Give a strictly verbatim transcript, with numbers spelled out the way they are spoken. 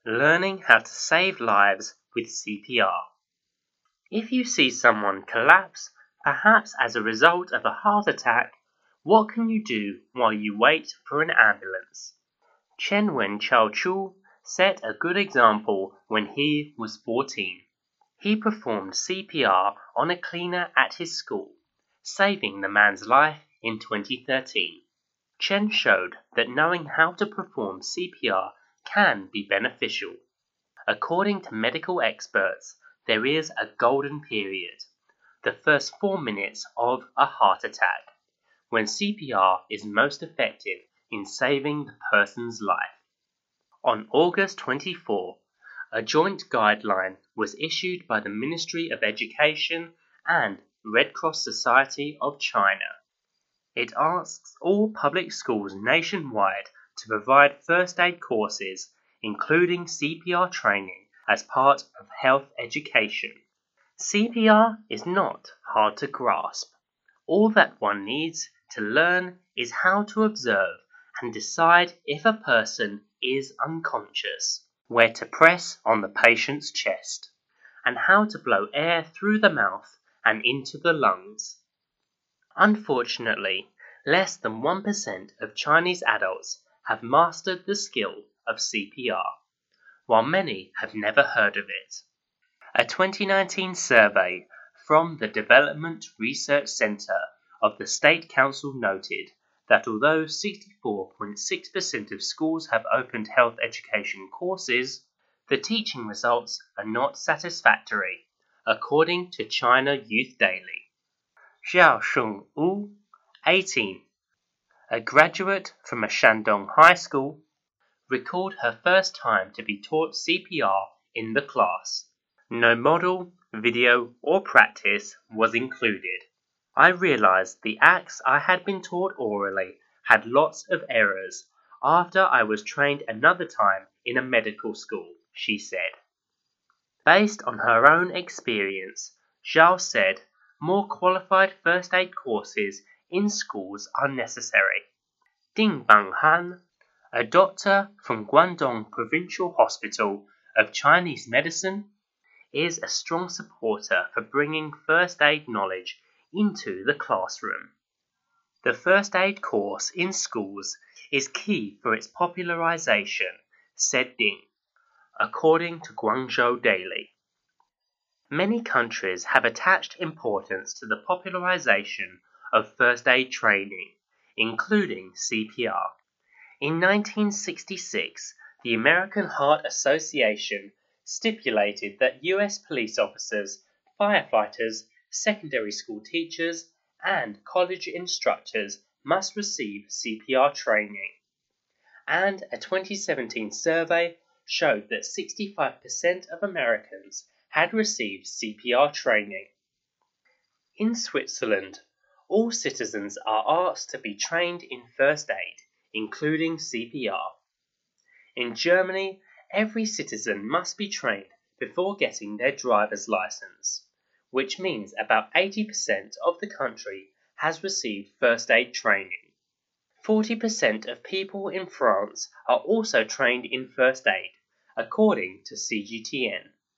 Learning how to save lives with C P R. If you see someone collapse, perhaps as a result of a heart attack, what can you do while you wait for an ambulance? Chen Wen Chao-chu set a good example when he was fourteen. He performed C P R on a cleaner at his school, saving the man's life in twenty thirteen. Chen showed that knowing how to perform C P R can be beneficial. According to medical experts, there is a golden period, the first four minutes of a heart attack, when C P R is most effective in saving the person's life. On August twenty-fourth, a joint guideline was issued by the Ministry of Education and Red Cross Society of China. It asks all public schools nationwide to provide first aid courses, including C P R training, as part of health education. C P R is not hard to grasp. All that one needs to learn is how to observe and decide if a person is unconscious, where to press on the patient's chest, and how to blow air through the mouth and into the lungs. Unfortunately, less than one percent of Chinese adults have mastered the skill of C P R, while many have never heard of it. A twenty nineteen survey from the Development Research Center of the State Council noted that although sixty-four point six percent of schools have opened health education courses, the teaching results are not satisfactory, according to China Youth Daily. Xiao Shengwu, eighteen, a graduate from a Shandong high school, recalled her first time to be taught C P R in the class. No model, video, or practice was included. I realized the acts I had been taught orally had lots of errors after I was trained another time in a medical school, she said. Based on her own experience, Zhao said more qualified first aid courses in schools are necessary. Ding Banghan, a doctor from Guangdong Provincial Hospital of Chinese Medicine, is a strong supporter for bringing first aid knowledge into the classroom. The first aid course in schools is key for its popularization, said Ding, according to Guangzhou Daily. Many countries have attached importance to the popularization of first aid training, including C P R. In nineteen sixty-six, the American Heart Association stipulated that U S police officers, firefighters, secondary school teachers, and college instructors must receive C P R training. And a twenty seventeen survey showed that sixty-five percent of Americans had received C P R training. In Switzerland, all citizens are asked to be trained in first aid, including C P R. In Germany, every citizen must be trained before getting their driver's license, which means about eighty percent of the country has received first aid training. forty percent of people in France are also trained in first aid, according to C G T N.